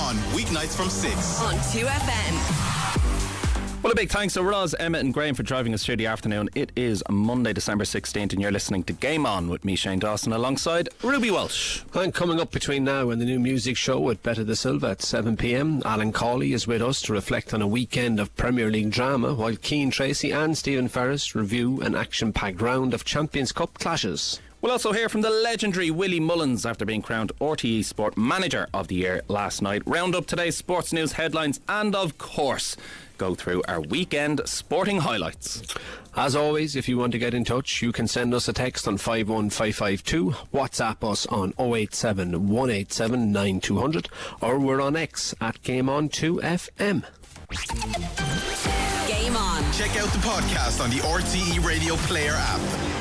On, weeknights from 6. On 2FM. Well, a big thanks to Roz, Emmett and Graham for driving us through the afternoon. It is Monday, December 16th, and you're listening to Game On with me, Shane Dawson, alongside Ruby Walsh. And coming up between now and the new music show with Betta Da Silva at 7pm, Alan Cawley is with us to reflect on a weekend of Premier League drama, while Cian Tracy and Stephen Ferris review an action-packed round of Champions Cup clashes. We'll also hear from the legendary Willie Mullins after being crowned RTE Sport Manager of the Year last night. Round up today's sports news headlines and, of course, go through our weekend sporting highlights. As always, if you want to get in touch, you can send us a text on 51552, WhatsApp us on 087 187 9200, or we're on X at GameOn2FM. Game On. Check out the podcast on the RTE Radio Player app.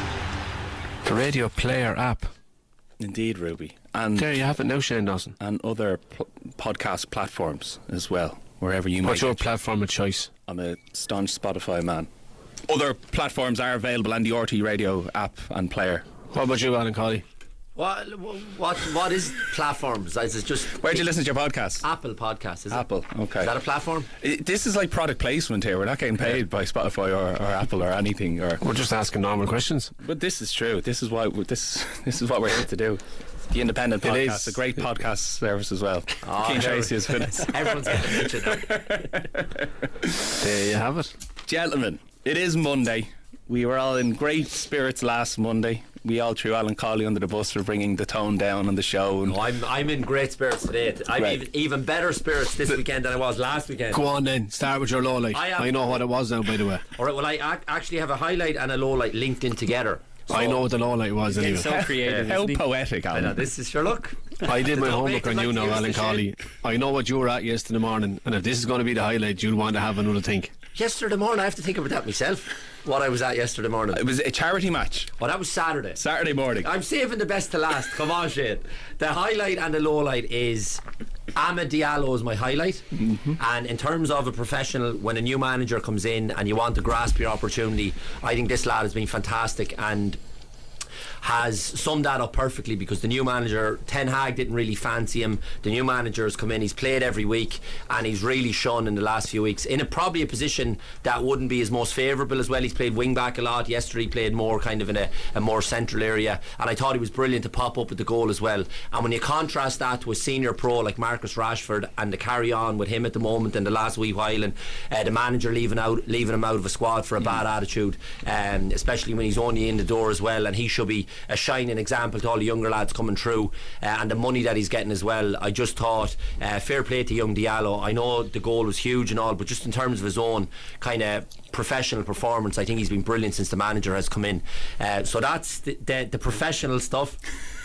The Radio Player app. Indeed, Ruby. And there you have it now, Shane Dawson. And other podcast platforms as well, wherever you might. What's your platform of choice? I'm a staunch Spotify man. Other platforms are available on the RTE Radio app and player. What about you, Alan Cawley? What is platforms? Is it just where do you listen to your podcasts? Apple Podcasts, is it? Apple, okay. Is that a platform? This is like product placement here. We're not getting paid by Spotify or Apple or anything. We're just asking normal questions. But this is true. This is why this is what we're here to do. The Independent Podcast, a great podcast service as well. Cian Tracy is with us. Everyone's getting mentioned now. There you have it. Gentlemen, it is Monday. We were all in great spirits last Monday. We all threw Alan Cawley under the bus for bringing the tone down on the show. No, I'm in great spirits today. I'm even better spirits this weekend than I was last weekend. Go on then, start with your low light. I know what it was now, by the way. Alright, well, I actually have a highlight and a low light linked in together. So I know what the low light was anyway. So creative. How poetic, Alan. I know, this is sure look. I did my homework on you now, Alan Cawley. I know what you were at yesterday morning, and if this is going to be the highlight, you'll want to have another think. Yesterday morning, I have to think about that myself. What I was at yesterday morning. It was a charity match. Oh, that was Saturday. Saturday morning. I'm saving the best to last. Come on, Shane. The highlight and the low light is Amad Diallo is my highlight. And in terms of a professional, when a new manager comes in and you want to grasp your opportunity, I think this lad has been fantastic and has summed that up perfectly, because the new manager, Ten Hag, didn't really fancy him. The new manager has come in, he's played every week, and he's really shone in the last few weeks in probably a position that wouldn't be his most favourable as well. He's played wing back a lot. Yesterday he played more kind of in a more central area, and I thought he was brilliant to pop up at the goal as well. And when you contrast that to a senior pro like Marcus Rashford and the carry on with him at the moment in the last wee while, and the manager leaving him out of a squad for a bad attitude, especially when he's only in the door as well, and he should be a shining example to all the younger lads coming through, and the money that he's getting as well. I just thought fair play to young Diallo. I know the goal was huge and all, but just in terms of his own kind of professional performance, I think he's been brilliant since the manager has come in. So that's the professional stuff.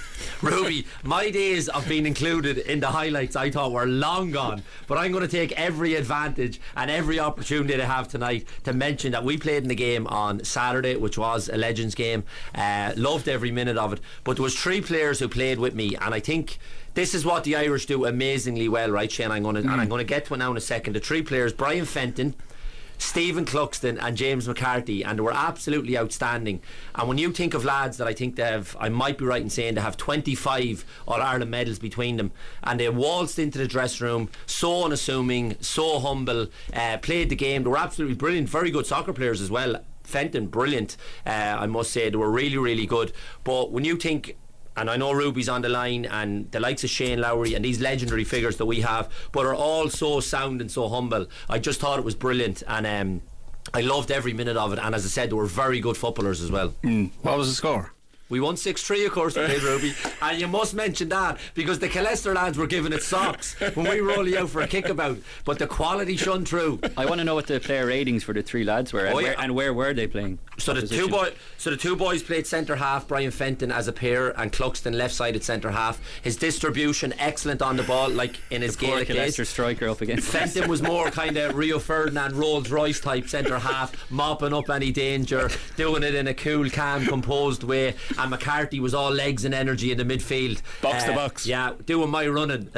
Ruby, my days of being included in the highlights I thought were long gone, but I'm going to take every advantage and every opportunity to have tonight to mention that we played in the game on Saturday, which was a Legends game. Loved every minute of it, but there was 3 players who played with me, and I think this is what the Irish do amazingly well, right, Shane? I'm going to get to it now in a second. The 3 players: Brian Fenton, Stephen Cluxton and James McCarthy, and they were absolutely outstanding. And when you think of lads that I think they have, I might be right in saying they have 25 All-Ireland medals between them, and they waltzed into the dressing room so unassuming, so humble, played the game. They were absolutely brilliant, very good soccer players as well. Fenton, brilliant, I must say. They were really, really good. But when you think, and I know Ruby's on the line, and the likes of Shane Lowry and these legendary figures that we have, but are all so sound and so humble, I just thought it was brilliant, and I loved every minute of it. And as I said, they were very good footballers as well. What was the score? We won 6-3, of course, we did, Ruby. And you must mention that, because the Killester lads were giving it socks when we were only out for a kickabout. But the quality shone through. I want to know what the player ratings for the 3 lads were, and where were they playing? So the two boys played centre half. Brian Fenton as a pair, and Cluxton left-sided centre half. His distribution excellent on the ball, like in his Gaelic days. Killester striker up against Fenton was more kind of Rio Ferdinand, Rolls Royce type centre half, mopping up any danger, doing it in a cool, calm, composed way. And McCarthy was all legs and energy in the midfield, box to box. Yeah, doing my running.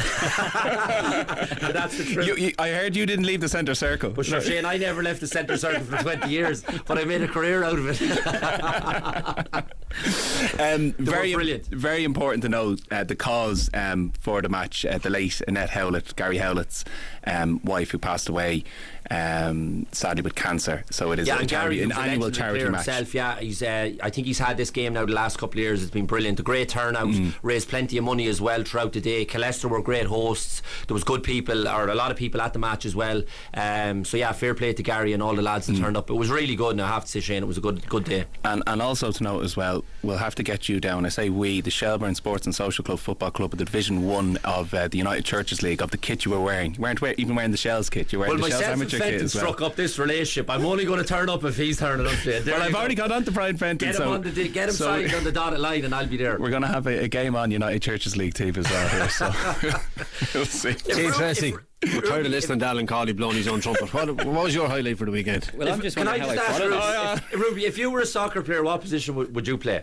And that's the truth. I heard you didn't leave the centre circle. But sure, Shane, I never left the centre circle for 20 years, but I made a career out of it. Very brilliant. Very important to know the cause for the match. The late Annette Howlett, Gary Howlett's wife, who passed away sadly with cancer. So it is an annual charity match. Himself, he's I think he's had this game now the last couple of years. It's been brilliant. A great turnout, raised plenty of money as well throughout the day. Killester were great hosts. There was good people, or a lot of people at the match as well. So yeah, fair play to Gary and all the lads that turned up. It was really good, and I have to say, Shane, it was a good day. And also to note as well, we'll have to get you down. I say we, the Shelbourne Sports and Social Club Football Club, of the Division 1 of the United Churches League, of the kit you were wearing. You weren't even wearing the Shells kit. You were wearing the Shells amateur kit as well. Struck up this relationship. I'm only going to turn up if he's turning up. Well, I've already got on to Brian Fenton. Get him signed on the dotted line, and I'll be there. We're going to have a game on United Churches League team as well here, so we'll see. Gee, Tracy, we're tired of listening to Alan Cawley blowing his own trumpet. What was your highlight for the weekend? Well, I'm just wondering how I ask Ruby, if you were a soccer player, what position would you play?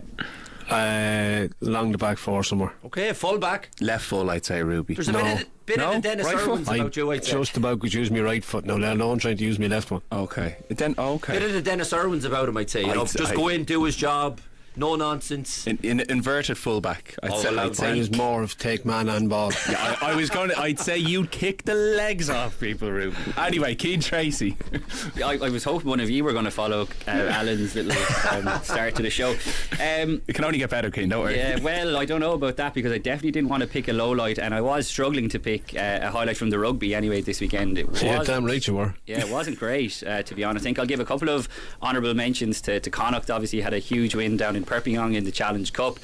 Along the back four somewhere. Okay, full back. Left full, I'd say, Ruby. There's a bit of a Dennis Irwin's about you, I'd say. Just about could use my right foot now. No one trying to use my left one. Okay. Bit of the Dennis Irwin's about him, I'd say. Just go in, do his job. No nonsense. In inverted fullback, I'd say. Mine is more of take man and ball. Yeah, I'd say you'd kick the legs off people, Ruben. Anyway, Keane Tracy. I was hoping one of you were going to follow Alan's little start to the show. It can only get better, Keane, don't worry. Yeah, well, I don't know about that, because I definitely didn't want to pick a low light, and I was struggling to pick a highlight from the rugby anyway this weekend. Damn right you were. Yeah, it wasn't great, to be honest. I think I'll give a couple of honourable mentions to Connacht. Obviously had a huge win down in Perpignan in the Challenge Cup.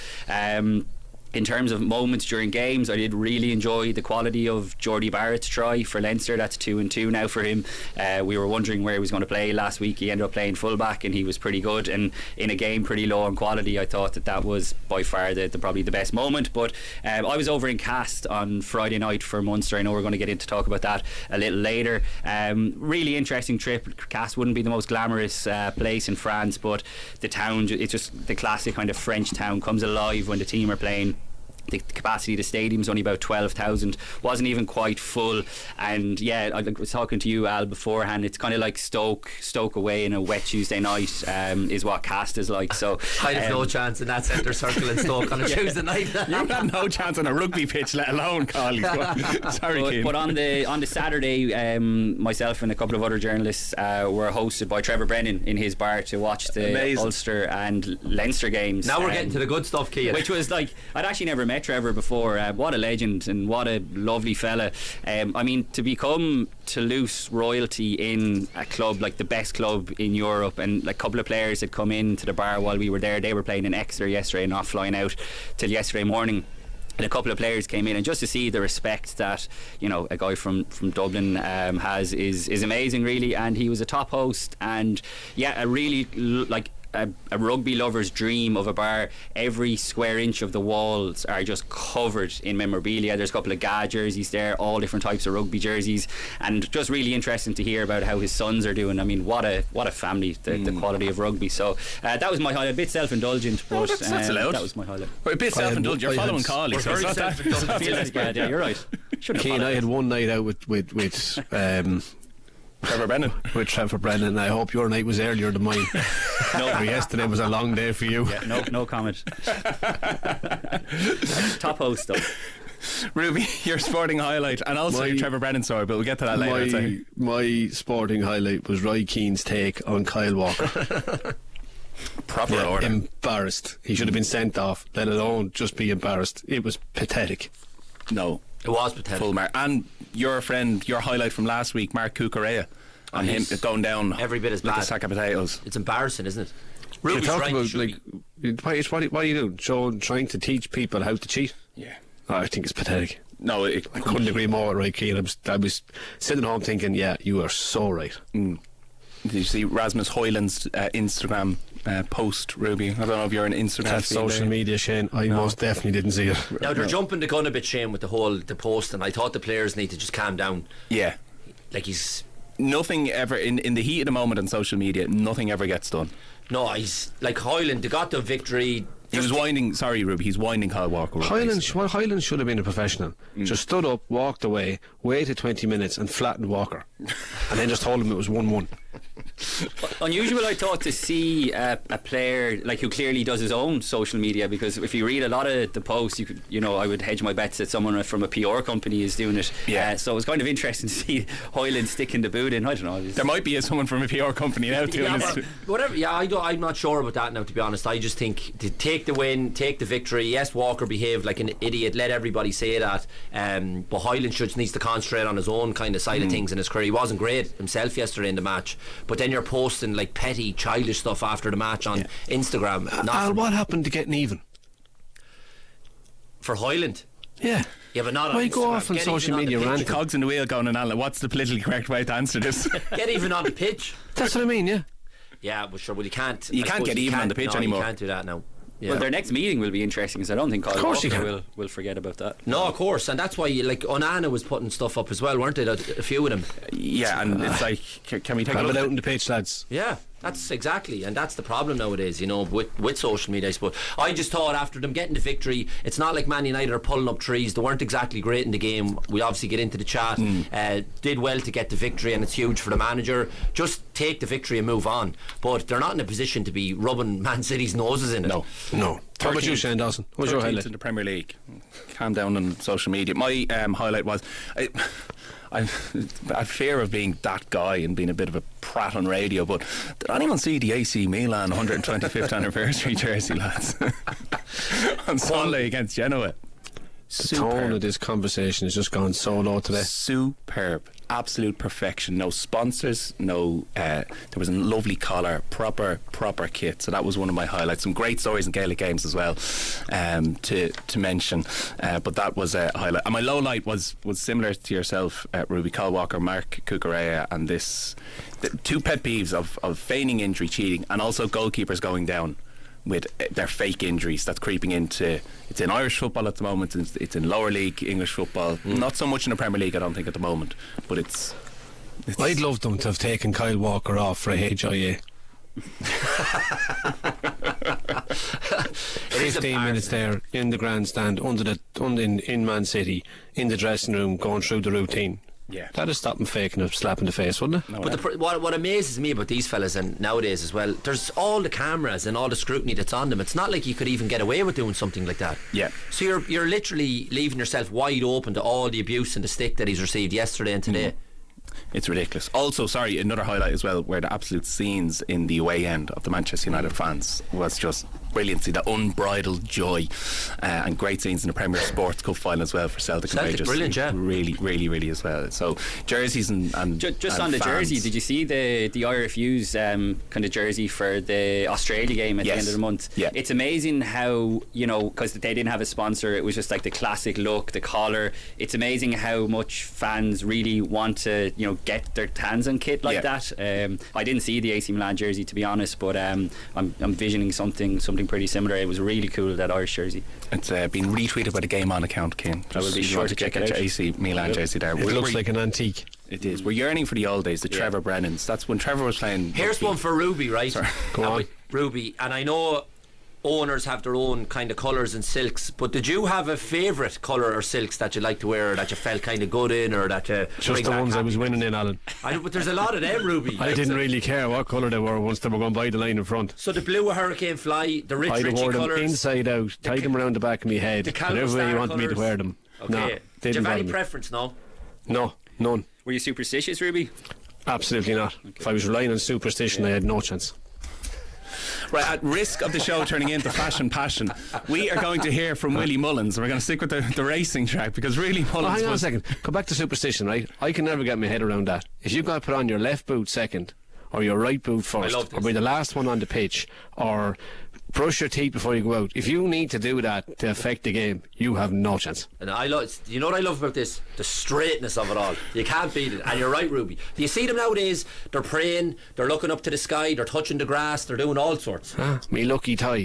In terms of moments during games, I did really enjoy the quality of Jordy Barrett's try for Leinster. That's 2-2 now for him. We were wondering where he was going to play last week. He ended up playing fullback, and he was pretty good, and in a game pretty low on quality. I thought that was by far probably the best moment. But I was over in Cast on Friday night for Munster. I know we're going to get into talk about that a little later. Really interesting trip. Cast wouldn't be the most glamorous place in France, but the town, it's just the classic kind of French town, comes alive when the team are playing. The capacity of the stadium is only about 12,000, wasn't even quite full. And yeah, I was talking to you, Al, beforehand. It's kind of like Stoke away in a wet Tuesday night, is what Cast is like. So I'd have no chance in that centre circle in Stoke on a Tuesday night. You've got no chance on a rugby pitch, let alone Collie. Sorry, Keane. But on the Saturday, myself and a couple of other journalists were hosted by Trevor Brennan in his bar to watch the Ulster and Leinster games. Now we're getting to the good stuff, Keane. Which was like, I'd actually never met Trevor before. What a legend, and what a lovely fella. I mean, to become Toulouse royalty in a club like the best club in Europe, and like a couple of players had come into the bar while we were there. They were playing in Exeter yesterday and not flying out till yesterday morning. And a couple of players came in, and just to see the respect that, you know, a guy from Dublin has is amazing, really. And he was a top host, and yeah, a really a rugby lover's dream of a bar. Every square inch of the walls are just covered in memorabilia. There's a couple of GA jerseys there, all different types of rugby jerseys, and just really interesting to hear about how his sons are doing. I mean, what a family, the quality of rugby. So that was my highlight. A bit self-indulgent, but that's allowed. That was my highlight. Well, a bit self-indulgent. You're following Carly, so it's not that bad. Yeah, you're right. Keane, I had one night out with Trevor Brennan. With Trevor Brennan, and I hope your night was earlier than mine. No, yesterday was a long day for you. Yeah, no comment. Top host though. Ruby, your sporting highlight, and also your Trevor Brennan story, but we'll get to that later. My sporting highlight was Roy Keane's take on Kyle Walker. Proper order. Embarrassed. He should have been sent off, let alone just be embarrassed. It was pathetic. No, it was pathetic. Full mark. And your friend, your highlight from last week, Mark Cucurella, on him going down every bit as bad. A sack of potatoes. It's embarrassing, isn't it? Ruby's right. About, like, what are you doing? Trying to teach people how to cheat? Yeah. I think it's pathetic. No, I couldn't agree more with Roy Keane. I was sitting home thinking, yeah, you are so right. Did you see Rasmus Hoyland's Instagram post, Ruby? I don't know if you're an Instagram. That's social media, Shane. I most definitely didn't see it. Now they're jumping the gun a bit, Shane, with the post, and I thought the players need to just calm down. Yeah, like he's nothing ever in the heat of the moment on social media. Nothing ever gets done. No, he's like Hoyland. They got the victory. He was winding. Sorry, Ruby. He's winding Kyle Walker. Hoyland should have been a professional. Just stood up, walked away, waited 20 minutes, and flattened Walker, and then just told him it was 1-1. Unusual, I thought, to see a player like who clearly does his own social media, because if you read a lot of the posts, I would hedge my bets that someone from a PR company is doing it. Yeah. So it was kind of interesting to see Hoyland sticking the boot in. I don't know. There might be someone from a PR company now doing this. Whatever. Yeah, I'm not sure about that now, to be honest. I just think to take the win, take the victory. Yes, Walker behaved like an idiot. Let everybody say that. But Hoyland just needs to concentrate on his own kind of side of things in his career. He wasn't great himself yesterday in the match, but then you're posting like petty, childish stuff after the match on Instagram. Al, what happened to getting even? For Hoyland? Yeah. Yeah, but not on Why Instagram. go off on Get social even media the pitch. ranting? The cogs in the wheel going on, Alan. What's the politically correct way to answer this? Get even on the pitch. That's what I mean, yeah. Yeah, but sure, well, you can't. You I can't suppose get you even on can't- the pitch no, anymore. You can't do that now. Yeah. Well, their next meeting will be interesting, because I don't think Kyle course you Walker can. will forget about that. No, of course, and that's why Onana was putting stuff up as well, weren't they? A few of them. Yeah, and it's like, can we take Have a it look? out in the pitch, lads. Yeah, that's exactly, and that's the problem nowadays, with social media, I suppose. I just thought after them getting the victory, it's not like Man United are pulling up trees. They weren't exactly great in the game. We obviously get into the chat. Did well to get the victory, and it's huge for the manager. Just take the victory and move on. But they're not in a position to be rubbing Man City's noses in it. No. How about you, Shane Dawson? What was your 13th highlight? in the Premier League. Calm down on social media. My highlight was I fear of being that guy and being a bit of a prat on radio, but did anyone see the AC Milan 125th anniversary jersey, lads? On Sunday against Genoa. The tone of this conversation has just gone so low today. Superb, absolute perfection. No sponsors, no. There was a lovely collar, proper kit. So that was one of my highlights. Some great stories in Gaelic games as well, to mention. But that was a highlight. And my low light was similar to yourself, Ruby. Kyle Walker, Mark Cucurella, and the two pet peeves of feigning injury, cheating, and also goalkeepers going down with their fake injuries that's creeping into. It's in Irish football at the moment, it's in lower league English football, not so much in the Premier League I don't think at the moment, but it's I'd love them to have taken Kyle Walker off for a HIA. It is 15 minutes there in the grandstand in Man City, in the dressing room, going through the routine. Yeah. That'd stop him faking a slap in the face, wouldn't it? No, But what amazes me about these fellas and nowadays as well, there's all the cameras and all the scrutiny that's on them. It's not like you could even get away with doing something like that. Yeah. So you're literally leaving yourself wide open to all the abuse and the stick that he's received yesterday and today. It's ridiculous. Also, sorry, another highlight as well, where the absolute scenes in the away end of the Manchester United fans was just brilliant. See the unbridled joy, and great scenes in the Premier Sports Cup final as well for Celtic and Celtic, Rangers. brilliant, yeah. Really as well. So jerseys and Just and on the fans. jersey, did you see the IRFU's kind of jersey for the Australia game at the Yes. end of the month? Yeah. It's amazing how, because they didn't have a sponsor, it was just like the classic look, the collar. It's amazing how much fans really want to get their hands on kit like that. I didn't see the AC Milan jersey, to be honest, but I'm visioning something pretty similar. It was really cool, that Irish jersey. It's been retweeted by the Game On account, Ken. I will be sure to check it your out. AC Milan jersey there. It looks like an antique. It is. We're yearning for the old days, the Trevor Brennans. That's when Trevor was playing. Here's rugby. one for Ruby, right? Go on. Ruby, and I know owners have their own kind of colours and silks, but did you have a favourite colour or silks that you like to wear, or that you felt kind of good in, or that you Just bring the back ones I happy? was winning in, Alan. But there's a lot of them, Ruby. I didn't really care what colour they were once they were going by the line in front. So the blue Hurricane Fly, the I'd have Richie wore them colours. inside out, tied them around the back of my head, the Calvo whatever way you Star wanted me to colours. wear them. Okay. No, Did you didn't have any bother me. preference? No. No, none. Were you superstitious, Ruby? Absolutely not. If I was relying on superstition, I had no chance. Right, at risk of the show turning into fashion passion, we are going to hear from Willie Mullins, and we're going to stick with the racing track, because really Oh, Mullins hang on a was. second. Come back to superstition, right? I can never get my head around that. If you've got to put on your left boot second, or your right boot first, love this. or be the last one on the pitch, or brush your teeth before you go out, if you need to do that to affect the game, you have no chance. And you know what I love about this? The straightness of it all. You can't beat it. And you're right, Ruby. Do you see them nowadays? They're praying, they're looking up to the sky, they're touching the grass, they're doing all sorts. Me lucky tie.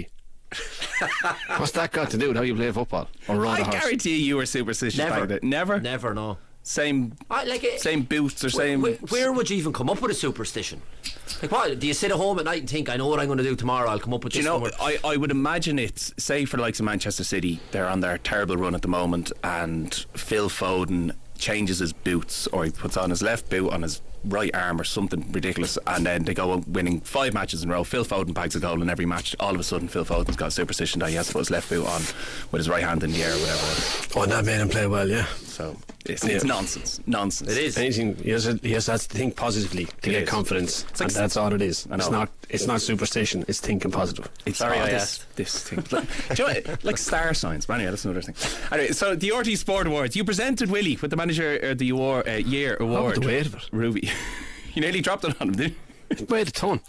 What's that got to do with how you play football or ride I a horse? guarantee you were superstitious back then. Never? Never, no. Same same boots or same. Where would you even come up with a superstition? Like, what? Do you sit at home at night and think, I know what I'm going to do tomorrow, I'll come up with Do this you know, number? I would imagine it's, say for the likes of Manchester City, they're on their terrible run at the moment, and Phil Foden changes his boots, or he puts on his left boot on his right arm or something ridiculous, and then they go winning 5 matches in a row. Phil Foden bags a goal in every match. All of a sudden Phil Foden's got a superstition that he has to put his left boot on with his right hand in the air or whatever. Oh, and that made him play well, yeah. So it's nonsense. It is. Anything, he has to think positively to get confidence, and that's all it is. It's not superstition, it's thinking positive. Sorry I asked. This thing. Do you know what, like star signs, but anyway, that's another thing. Anyway, so the RT Sport Awards, you presented Willie with the Manager of the Year award. Oh, the weight of it. Ruby. You nearly dropped it on him, didn't you? It weighed a ton.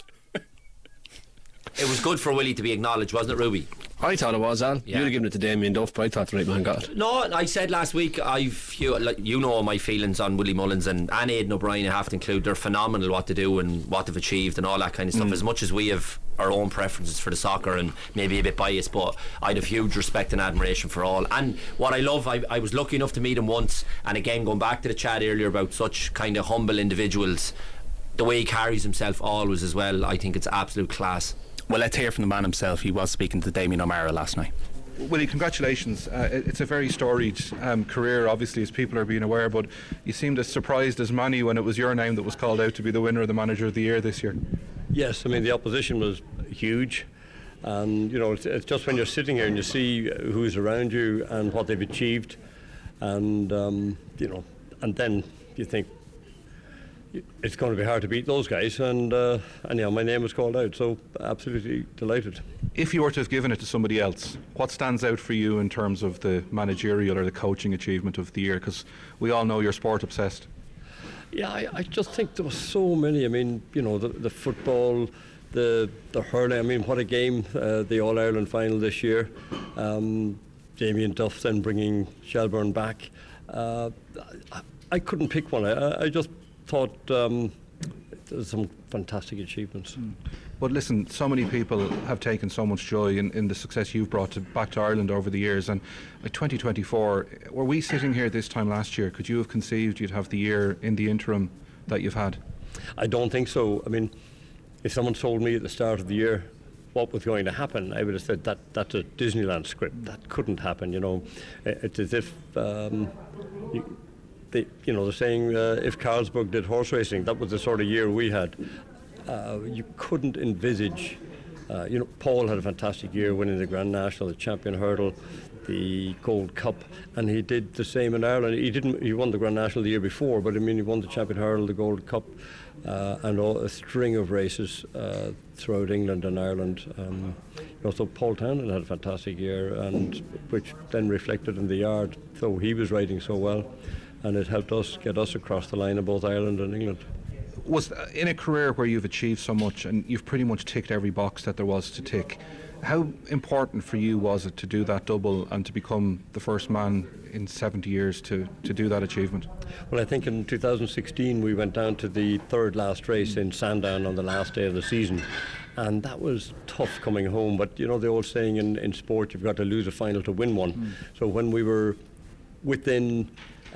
It was good for Willie to be acknowledged, wasn't it, Ruby? I thought it was, Al. Yeah. You'd have given it to Damien Duff, but I thought the right man got it. No, I said last week, you know my feelings on Willie Mullins and Aidan O'Brien, I have to include. They're phenomenal what they do and what they've achieved and all that kind of stuff. As much as we have our own preferences for the soccer and maybe a bit biased, but I'd have huge respect and admiration for all. And what I love, I was lucky enough to meet him once, and again, going back to the chat earlier about such kind of humble individuals, the way he carries himself always as well, I think it's absolute class. Well, let's hear from the man himself. He was speaking to Damien O'Mara last night. Willie, congratulations. It's a very storied career, obviously, as people are being aware, but you seemed as surprised as many when it was your name that was called out to be the winner of the Manager of the Year this year. Yes, I mean, the opposition was huge, and it's just when you're sitting here and you see who's around you and what they've achieved, and and then you think it's going to be hard to beat those guys, and my name was called out, so absolutely delighted. If you were to have given it to somebody else, what stands out for you in terms of the managerial or the coaching achievement of the year? Because we all know you're sport obsessed. Yeah, I just think there were so many. I mean, the football, the hurling. I mean, what a game! The All Ireland final this year. Damien Duff then bringing Shelbourne back. I couldn't pick one. I just thought there's some fantastic achievements. But listen, so many people have taken so much joy in the success you've brought back to Ireland over the years, and like 2024, were we sitting here this time last year, could you have conceived you'd have the year in the interim that you've had? I don't think so. I mean, if someone told me at the start of the year what was going to happen, I would have said that's a Disneyland script. That couldn't happen. It's as if they're saying if Carlsberg did horse racing, that was the sort of year we had. You couldn't envisage. Paul had a fantastic year, winning the Grand National, the Champion Hurdle, the Gold Cup, and he did the same in Ireland. He won the Grand National the year before, but I mean, he won the Champion Hurdle, the Gold Cup, and a string of races throughout England and Ireland. So Paul Townend had a fantastic year, and which then reflected in the yard. So he was riding so well, and it helped us get us across the line in both Ireland and England. Was in a career where you've achieved so much and you've pretty much ticked every box that there was to tick, how important for you was it to do that double and to become the first man in 70 years to do that achievement? Well, I think in 2016 we went down to the third last race in Sandown on the last day of the season, and that was tough coming home. But the old saying in sport, you've got to lose a final to win one. So when we were within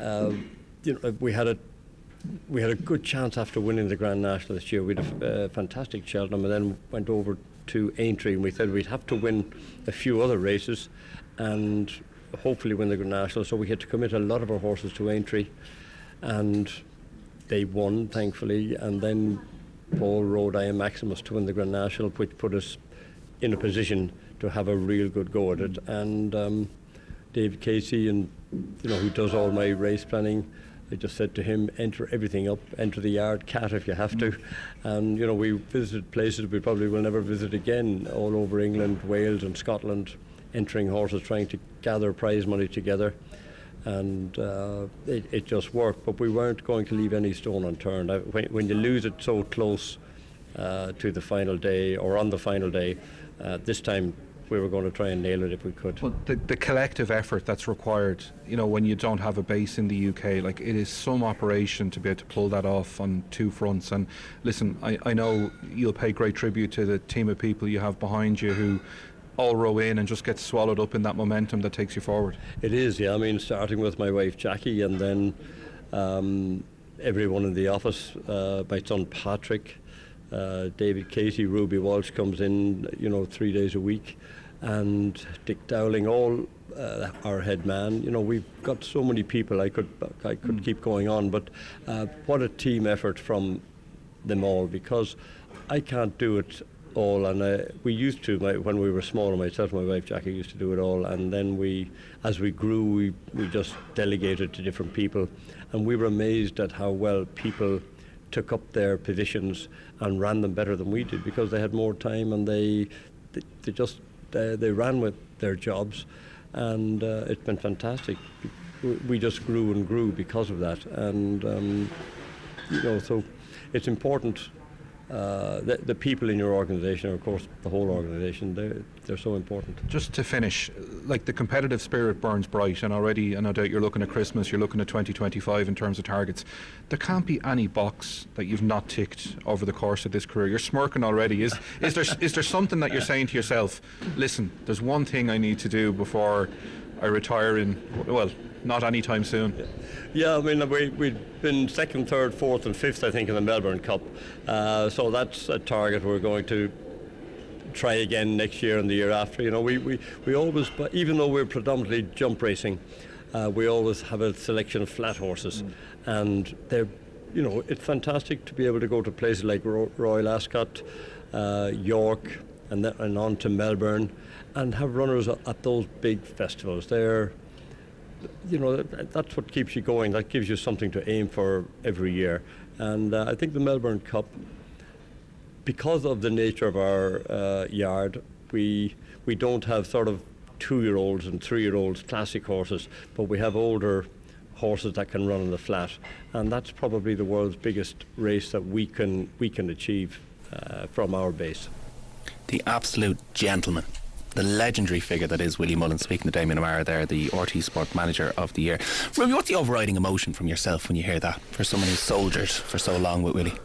we had a good chance after winning the Grand National this year. We had a fantastic Cheltenham, and then went over to Aintree, and we said we'd have to win a few other races and hopefully win the Grand National. So we had to commit a lot of our horses to Aintree, and they won, thankfully. And then Paul rode I Am Maximus to win the Grand National, which put us in a position to have a real good go at it. And David Casey, and who does all my race planning, I just said to him, enter everything up, enter the yard, cat if you have to. And we visited places we probably will never visit again, all over England, Wales and Scotland, entering horses, trying to gather prize money together. And it just worked, but we weren't going to leave any stone unturned. When you lose it so close to the final day, or on the final day, this time we were going to try and nail it if we could. Well, the collective effort that's required, when you don't have a base in the UK, like, it is some operation to be able to pull that off on two fronts. And listen, I know you'll pay great tribute to the team of people you have behind you who all row in and just get swallowed up in that momentum that takes you forward. It is, yeah. I mean, starting with my wife Jackie, and then everyone in the office, my son Patrick, David Casey, Ruby Walsh comes in 3 days a week, and Dick Dowling, all our head man. You know, we've got so many people. I could keep going on, but what a team effort from them all, because I can't do it all, and we used to when we were smaller. Myself and my wife Jackie used to do it all, and then as we grew, we just delegated to different people, and we were amazed at how well people took up their positions and ran them better than we did, because they had more time and they ran with their jobs, and it's been fantastic. We just grew and grew because of that, and you know, so it's important. The people in your organisation, or of course the whole organisation, they're so important. Just to finish, like, the competitive spirit burns bright, and already, no doubt, you're looking at Christmas, you're looking at 2025 in terms of targets. There can't be any box that you've not ticked over the course of this career. You're smirking already. Is there something that you're saying to yourself, listen, there's one thing I need to do before I retire in, well, not anytime soon? Yeah, I mean, we've been second, third, fourth and fifth, I think, in the Melbourne Cup. So that's a target we're going to try again next year and the year after. You know, we always, even though we're predominantly jump racing, we always have a selection of flat horses. And they're, you know, it's fantastic to be able to go to places like Royal Ascot, York, and on to Melbourne, and have runners at those big festivals. They're, you know, that's what keeps you going. That gives you something to aim for every year. And I think the Melbourne Cup, because of the nature of our yard, we don't have sort of 2-year-olds and 3-year-olds classic horses, but we have older horses that can run in the flat, and that's probably the world's biggest race that we can achieve from our base. The absolute gentleman, the legendary figure that is Willie Mullins, speaking to Damien O'Meara there, the RT Sport Manager of the Year. Ruby, what's the overriding emotion from yourself when you hear that, for someone who's soldiered for so long with Willie?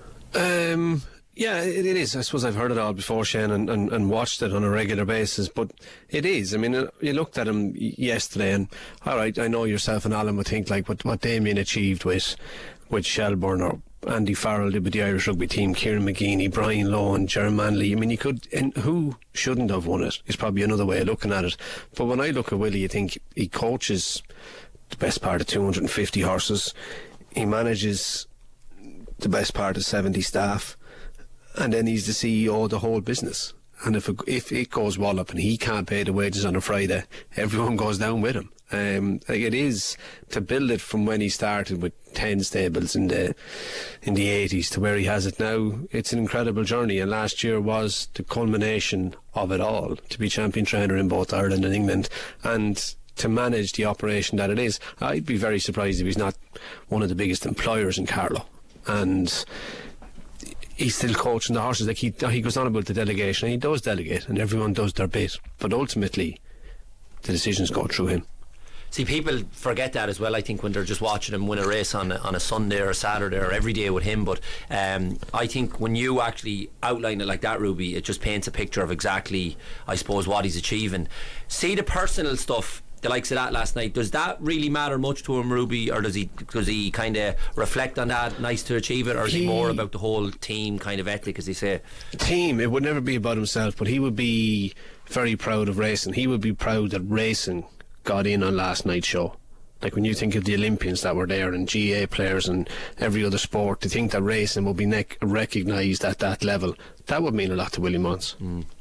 Yeah, it is. I suppose I've heard it all before, Shane, and watched it on a regular basis, but it is. I mean, you looked at him yesterday, and all right, I know yourself and Alan would think like what Damien achieved with Shelbourne, or Andy Farrell did with the Irish rugby team, Kieran McGeeney, Brian Lowe and Ger Manley. I mean, you could, and who shouldn't have won it is probably another way of looking at it. But when I look at Willie, you think he coaches the best part of 250 horses, he manages the best part of 70 staff, and then he's the CEO of the whole business. And if it goes wallop and he can't pay the wages on a Friday, everyone goes down with him. Like, it is, to build it from when he started with 10 stables in the 80s to where he has it now, it's an incredible journey. And last year was the culmination of it all, to be champion trainer in both Ireland and England, and to manage the operation that it is. I'd be very surprised if he's not one of the biggest employers in Carlow. And he's still coaching the horses. Like, he goes on about the delegation, and he does delegate, and everyone does their bit, but ultimately the decisions go through him. See, people forget that as well, I think, when they're just watching him win a race on a Sunday or a Saturday or every day with him. But I think when you actually outline it like that, Ruby, it just paints a picture of exactly, I suppose, what he's achieving. See the personal stuff, the likes of that last night, does that really matter much to him, Ruby, or does he kind of reflect on that, nice to achieve it, or is he more about the whole team kind of ethic, as they say? Team, it would never be about himself, but he would be very proud of racing. He would be proud that racing got in on last night's show. Like, when you think of the Olympians that were there and GA players and every other sport, to think that racing will be recognised at that level, that would mean a lot to Willie Mullins.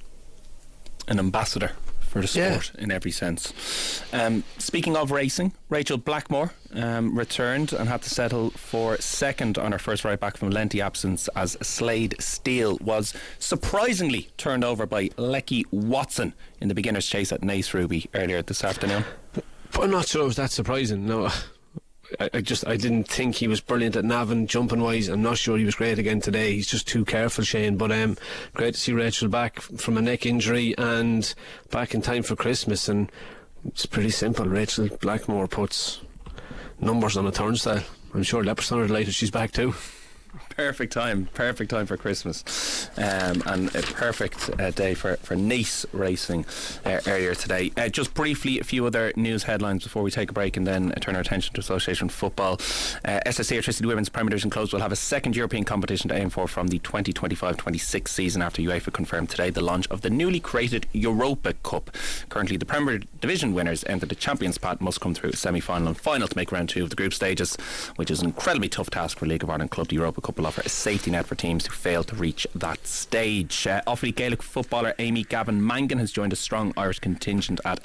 An ambassador for the sport, in every sense. Speaking of racing, Rachel Blackmore returned and had to settle for second on her first ride back from lengthy absence, as Slade Steele was surprisingly turned over by Lecky Watson in the beginner's chase at Naas, Ruby, earlier this afternoon. But I'm not sure it was that surprising. No, I didn't think he was brilliant at Navan jumping wise. I'm not sure he was great again today. He's just too careful, Shane. But great to see Rachel back from a neck injury and back in time for Christmas. And it's pretty simple. Rachel Blackmore puts numbers on a turnstile. I'm sure Leopardstown are delighted she's back too. perfect time for Christmas, and a perfect day for Nice racing earlier today. Just briefly, a few other news headlines before we take a break and then turn our attention to association football. SSC Airtricity Women's Premier Division clubs will have a second European competition to aim for from the 2025-26 season after UEFA confirmed today the launch of the newly created Europa Cup. Currently, the Premier Division winners enter the Champions Path, must come through semi-final and final to make round 2 of the group stages, which is an incredibly tough task for League of Ireland club. The Europa Cup will offer a safety net for teams who fail to reach that stage. Offaly Gaelic footballer Amy Gavin Mangan has joined a strong Irish contingent at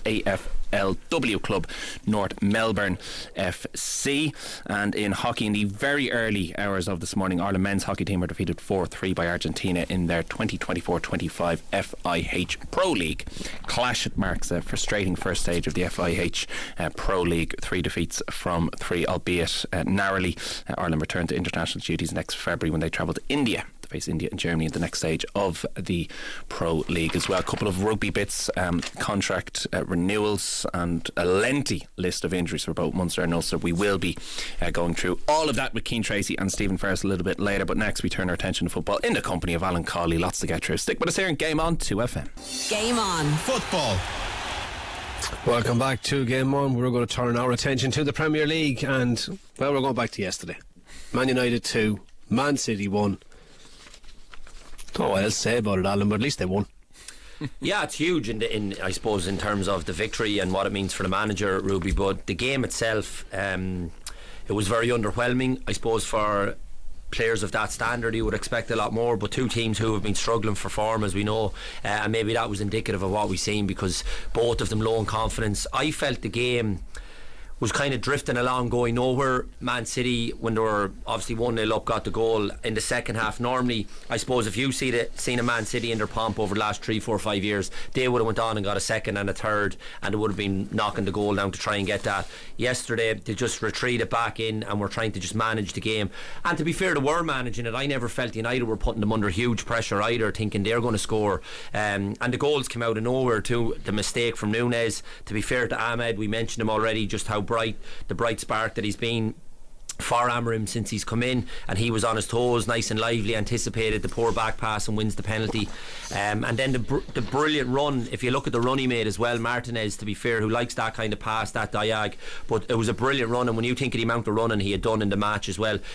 AFLW club North Melbourne FC. And in hockey, in the very early hours of this morning, Ireland men's hockey team were defeated 4-3 by Argentina in their 2024-25 FIH Pro League clash. It marks a frustrating first stage of the FIH Pro League. 3 defeats from 3, albeit narrowly. Ireland return to international duties next February when they travel to India to face India and Germany in the next stage of the Pro League as well. A couple of rugby bits, contract renewals and a lengthy list of injuries for both Munster and Ulster. We will be going through all of that with Cian Tracy and Stephen Ferris a little bit later, but next we turn our attention to football in the company of Alan Cawley. Lots to get through. Stick with us here in Game On 2FM. Game On. Football. Welcome back to Game On. We're going to turn our attention to the Premier League, and well, we're going back to yesterday. Man United 2, Man City 1. Don't know what else to say about it, Alan, but at least they won. Yeah, it's huge in I suppose in terms of the victory and what it means for the manager, Ruby. But the game itself, it was very underwhelming, I suppose, for players of that standard. You would expect a lot more, but two teams who have been struggling for form, as we know, and maybe that was indicative of what we've seen, because both of them low in confidence. I felt the game was kind of drifting along, going nowhere. Man City, when they were obviously 1-0 up, got the goal in the second half. Normally, I suppose if you seen a Man City in their pomp over the last 3, 4, 5 years, they would have went on and got a second and a third, and they would have been knocking the goal down to try and get that. Yesterday they just retreated back in and were trying to just manage the game, and to be fair, they were managing it. I never felt United were putting them under huge pressure either, thinking they're going to score, and the goals came out of nowhere too. The mistake from Núñez, to be fair to Ahmed, we mentioned him already, just how the bright spark that he's been for Amorim since he's come in, and he was on his toes, nice and lively, anticipated the poor back pass and wins the penalty, and then the brilliant run. If you look at the run he made as well, Martinez, to be fair, who likes that kind of pass, that diag, but it was a brilliant run. And when you think of the amount of running he had done in the match as well,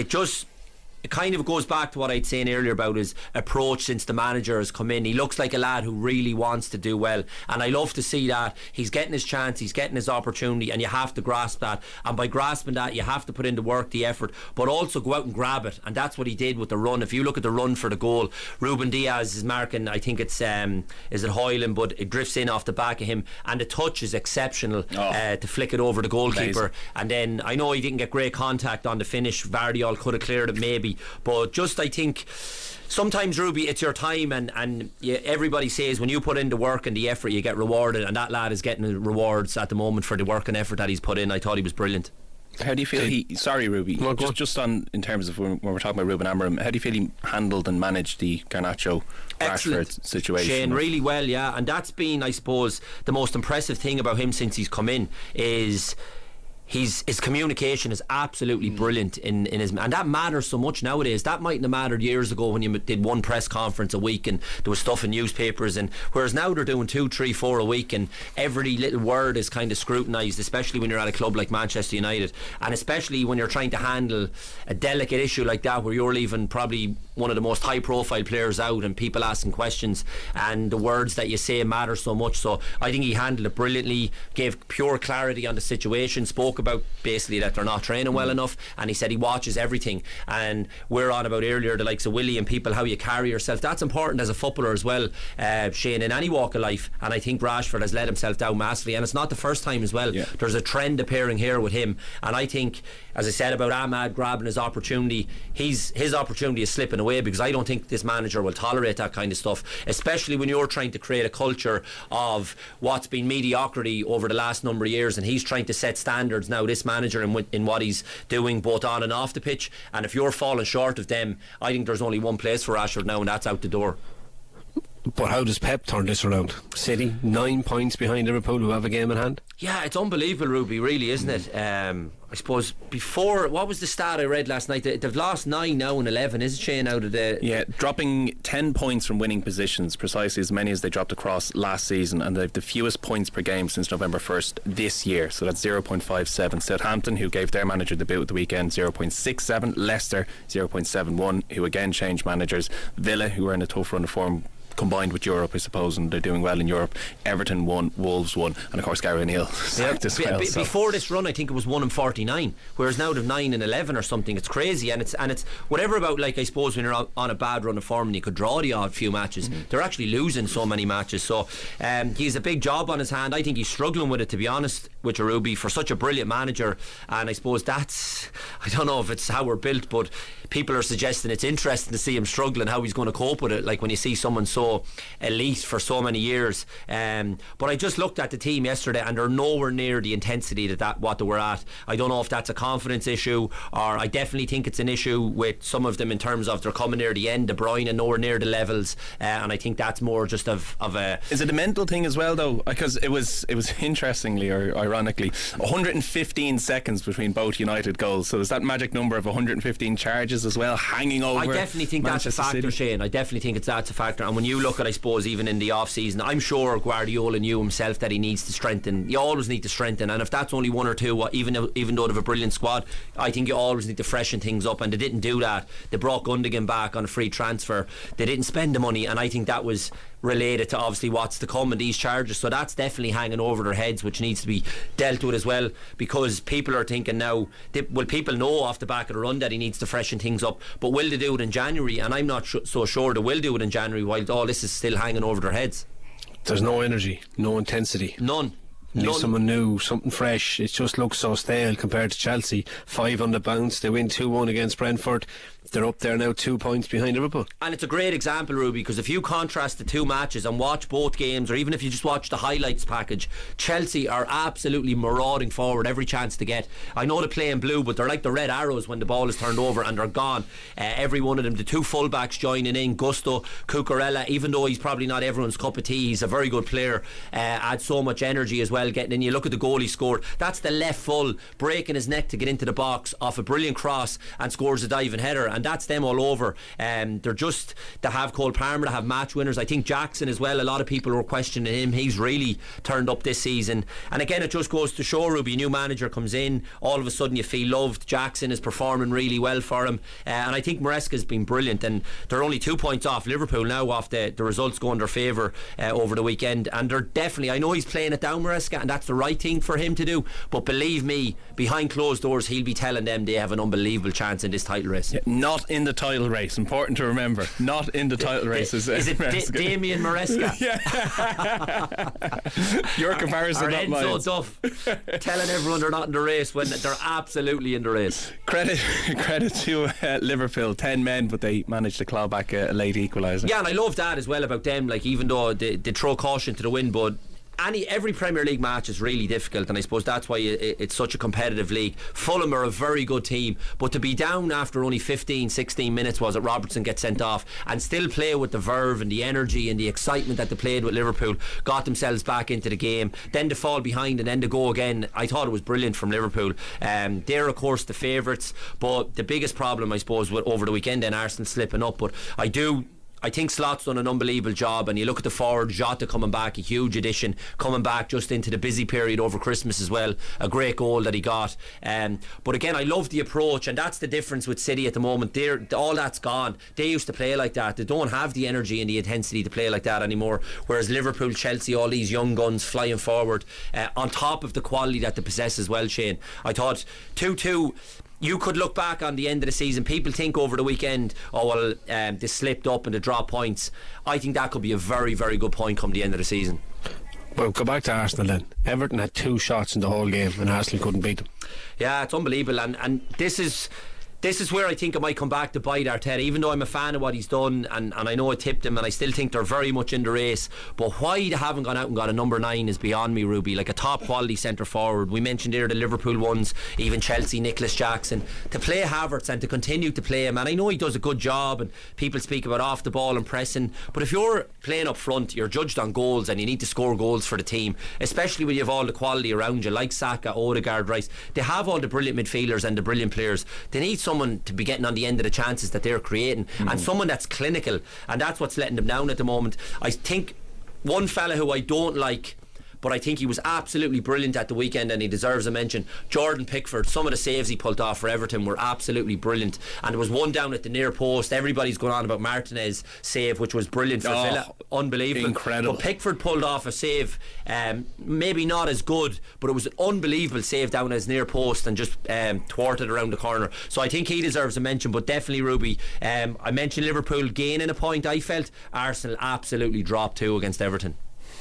it kind of goes back to what I'd saying earlier about his approach since the manager has come in. He looks like a lad who really wants to do well, and I love to see that. He's getting his chance, he's getting his opportunity, and you have to grasp that, and by grasping that you have to put in the work, the effort, but also go out and grab it, and that's what he did with the run. If you look at the run for the goal, Ruben Diaz is marking, I think it's is it Hoyland, but it drifts in off the back of him, and the touch is exceptional to flick it over the goalkeeper. Amazing. And then I know he didn't get great contact on the finish. Vardiol could have cleared it maybe, but just I think sometimes, Ruby, it's your time, and everybody says when you put in the work and the effort you get rewarded, and that lad is getting the rewards at the moment for the work and effort that he's put in. I thought he was brilliant. How do you feel sorry Ruby, just on in terms of when we're talking about Ruben Amorim, how do you feel he handled and managed the Garnacho Rashford situation? Shane, really well, yeah, and that's been, I suppose, the most impressive thing about him since he's come in is his communication is absolutely brilliant in his, and that matters so much nowadays. That mightn't have mattered years ago when you did one press conference a week and there was stuff in newspapers, and whereas now they're doing 2, 3, 4 a week, and every little word is kind of scrutinised, especially when you're at a club like Manchester United, and especially when you're trying to handle a delicate issue like that where you're leaving probably one of the most high profile players out and people asking questions, and the words that you say matter so much. So I think he handled it brilliantly, gave pure clarity on the situation, spoke about basically that they're not training well enough, and he said he watches everything. And we're on about earlier the likes of Willie and people, how you carry yourself. That's important as a footballer as well, Shane, in any walk of life, and I think Rashford has let himself down massively, and it's not the first time as well. There's a trend appearing here with him, and I think, as I said about Ahmad grabbing his opportunity, his opportunity is slipping away, because I don't think this manager will tolerate that kind of stuff, especially when you're trying to create a culture of what's been mediocrity over the last number of years, and he's trying to set standards now, this manager, in what he's doing both on and off the pitch. And if you're falling short of them, I think there's only one place for Rashford now, and that's out the door. But how does Pep turn this around? City 9 points behind Liverpool, who have a game in hand. Yeah, it's unbelievable, Ruby, really, isn't it? I suppose before, what was the stat I read last night? They've lost 9 now in 11, is it, Shane, out of the... Yeah, dropping 10 points from winning positions, precisely as many as they dropped across last season, and they've the fewest points per game since November 1st this year, so that's 0.57. Southampton, who gave their manager the boot at the weekend, 0.67. Leicester, 0.71, who again changed managers. Villa, who are in a tough run of form, combined with Europe, I suppose, and they're doing well in Europe. Everton won, Wolves won, and of course Gary O'Neill sacked as well. Before this run, I think it was 1-49, whereas now they've 9-11 or something. It's crazy, and it's whatever about, like, I suppose when you're on a bad run of form and you could draw the odd few matches, they're actually losing so many matches. So he's a big job on his hand. I think he's struggling with it, to be honest, with Ruby, for such a brilliant manager. And I suppose that's, I don't know if it's how we're built, but people are suggesting it's interesting to see him struggling, how he's going to cope with it, like when you see someone so elite for so many years. But I just looked at the team yesterday and they're nowhere near the intensity that what they were at. I don't know if that's a confidence issue, or I definitely think it's an issue with some of them in terms of they're coming near the end, De Bruyne and nowhere near the levels, and I think that's more just of a... Is it a mental thing as well, though? Because it was interestingly, or ironically, 115 seconds between both United goals, so there's that magic number of 115 charges as well hanging over. I definitely think Manchester that's a factor, City. Shane. I definitely think that's a factor. And when you look at, I suppose, even in the off season, I'm sure Guardiola knew himself that he needs to strengthen. You always need to strengthen, and if that's only one or two, even though they have a brilliant squad, I think you always need to freshen things up, and they didn't do that. They brought Gundogan back on a free transfer. They didn't spend the money, and I think that was related to obviously what's to come in these charges. So that's definitely hanging over their heads, which needs to be dealt with as well, because people are thinking now, well, people know off the back of the run that he needs to freshen things up, but will they do it in January? And I'm not so sure they will do it in January while all this is still hanging over their heads. There's no energy, no intensity. None. Need someone new, something fresh. It just looks so stale compared to Chelsea. 5 on the bounce. They win 2-1 against Brentford. They're up there now 2 points behind Liverpool. And it's a great example, Ruby, because if you contrast the two matches and watch both games, or even if you just watch the highlights package, Chelsea are absolutely marauding forward every chance to get. I know they play in blue, but they're like the red arrows when the ball is turned over and they're gone. Every one of them, the two fullbacks joining in, Gusto, Cucurella, even though he's probably not everyone's cup of tea, he's a very good player, adds so much energy as well. Getting in, you look at the goal he scored, that's the left full breaking his neck to get into the box off a brilliant cross and scores a diving header, and that's them all over. They have Cole Palmer, they have match winners. I think Jackson as well, a lot of people were questioning him. He's really turned up this season, and again it just goes to show, Ruby, a new manager comes in, all of a sudden you feel loved. Jackson is performing really well for him, and I think Maresca's been brilliant, and they're only 2 points off Liverpool now, off the results going their favour over the weekend, and they're definitely, I know he's playing it down, Maresca, and that's the right thing for him to do, but believe me, behind closed doors he'll be telling them they have an unbelievable chance in this title race. Not in the title race, important to remember. Not in the title race. Is it Damien Maresca? Your comparison, not mine. So tough, telling everyone they're not in the race when they're absolutely in the race. Credit to Liverpool, 10 men, but they managed to claw back a late equaliser. Yeah, and I love that as well about them. Like, even though they throw caution to the wind, but every Premier League match is really difficult, and I suppose that's why it's such a competitive league. Fulham are a very good team, but to be down after only 15-16 minutes, was it, Robertson gets sent off, and still play with the verve and the energy and the excitement that they played with Liverpool, got themselves back into the game, then to fall behind and then to go again, I thought it was brilliant from Liverpool. They're of course the favourites, but the biggest problem, I suppose, with over the weekend, then Arsenal slipping up, but I think Slot's done an unbelievable job, and you look at the forward, Jota coming back, a huge addition, coming back just into the busy period over Christmas as well, a great goal that he got. But again, I love the approach, and that's the difference with City at the moment. All that's gone. They used to play like that. They don't have the energy and the intensity to play like that anymore, whereas Liverpool, Chelsea, all these young guns flying forward, on top of the quality that they possess as well, Shane. I thought 2-2, you could look back on the end of the season, people think over the weekend, they slipped up and they dropped points. I think that could be a very, very good point come the end of the season. Well, go back to Arsenal then. Everton had 2 shots in the whole game and Arsenal couldn't beat them. Yeah, it's unbelievable, and this is this is where I think it might come back to bite Arteta, even though I'm a fan of what he's done, and I know I tipped him, and I still think they're very much in the race. But why they haven't gone out and got a number 9 is beyond me, Ruby. Like a top quality centre forward. We mentioned there the Liverpool ones, even Chelsea, Nicholas Jackson. To play Havertz and to continue to play him, and I know he does a good job, and people speak about off the ball and pressing, but if you're playing up front, you're judged on goals, and you need to score goals for the team, especially when you have all the quality around you, like Saka, Odegaard, Rice. They have all the brilliant midfielders and the brilliant players. They need someone to be getting on the end of the chances that they're creating, and someone that's clinical, and that's what's letting them down at the moment. I think one fella who I don't like, but I think he was absolutely brilliant at the weekend, and he deserves a mention, Jordan Pickford. Some of the saves he pulled off for Everton were absolutely brilliant, and there was one down at the near post. Everybody's going on about Martinez save, which was brilliant for Villa, unbelievable, incredible. But Pickford pulled off a save, maybe not as good, but it was an unbelievable save down at his near post and just thwarted around the corner. So I think he deserves a mention. But definitely, Ruby, I mentioned Liverpool gaining a point. I felt Arsenal absolutely dropped 2 against Everton.